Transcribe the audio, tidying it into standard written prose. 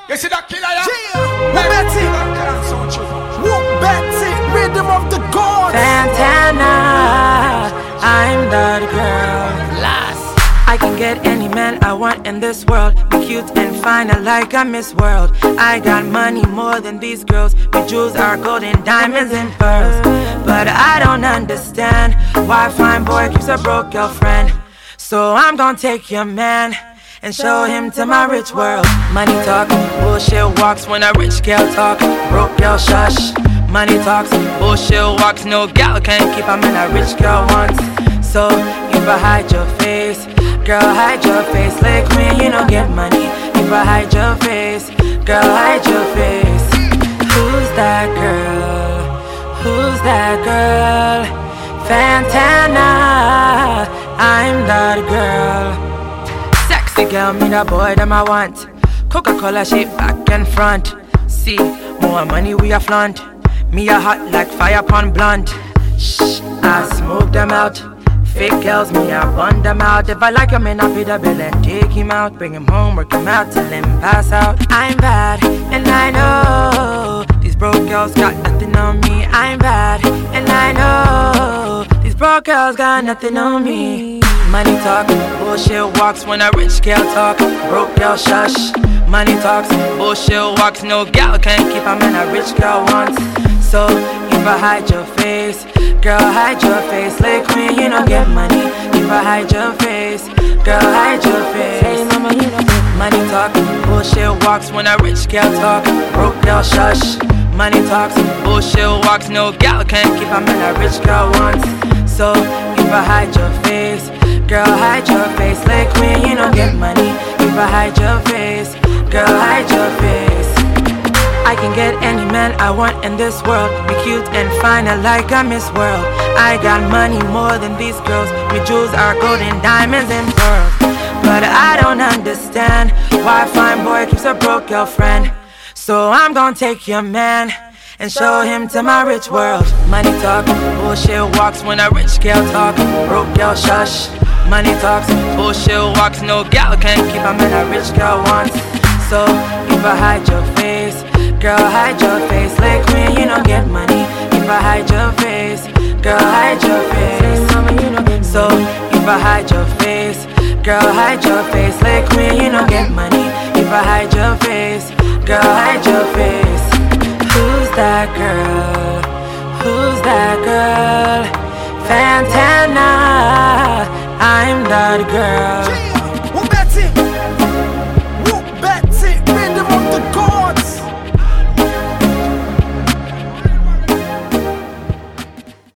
You see that killer, yeah? Betty, Betty, rhythm of the gods. Santana, I'm that girl. Last. I can get any man I want in this world. Be cute and fine, I like a Miss World. I got money more than these girls. My jewels are gold and diamonds and pearls. But I don't understand why a fine boy keeps a broke girlfriend. So I'm gonna take your man and show him to my rich world. Money talk, bullshit walks when a rich girl talk. Broke girl shush. Money talks, bullshit walks. No gal can't keep a man a rich girl wants. So you better hide your face, girl, hide your face. Like when you don't get money, you better hide your face, girl, hide your face. Who's that girl? Who's that girl? Fantana, I'm that girl. Sexy girl, me the boy them I want. Coca-Cola shape back and front. See, more money we a flaunt. Me a hot like fire upon blunt. Shh, I smoke them out. Fake girls, me I bun them out. If I like him, I pay the bill and take him out. Bring him home, work him out till him pass out. I'm bad, and I know these broke girls got nothing on me. I'm bad, and I know these broke girls got nothing on me. Money talk, bullshit walks when a rich girl talk. Broke girl shush. Money talks, bullshit walks. No gal can't keep a man a rich girl wants. So you better hide your face, girl, hide your face. Like when you don't get money, you better hide your face, girl, hide your face. Hey mama, you know money talk, bullshit walks when a rich girl talk. Broke girl shush. Money talks, bullshit walks. No gal can't keep a man a rich girl wants. So you better hide your face, girl, hide your face. Like when you don't get money, you better hide your face, girl, hide your face. I can get any man I want in this world. Be cute and fine, I like a Miss World. I got money more than these girls. My jewels are gold and diamonds and pearls. But I don't understand why a fine boy keeps a broke girlfriend. So I'm gonna take your man and show him to my rich world. Money talk, bullshit walks when a rich girl talk. Broke girl shush. Money talks, bullshit walks. No gal can't keep a man a rich girl wants. So you better hide your face, girl, hide your face. Like when you don't get money, you better hide your face, girl, hide your face. So you better hide your face, girl, hide your face. Like when you don't get money, you better hide your face, girl, hide your face. Who's that girl? Who's that girl? Fantana, I'm that girl.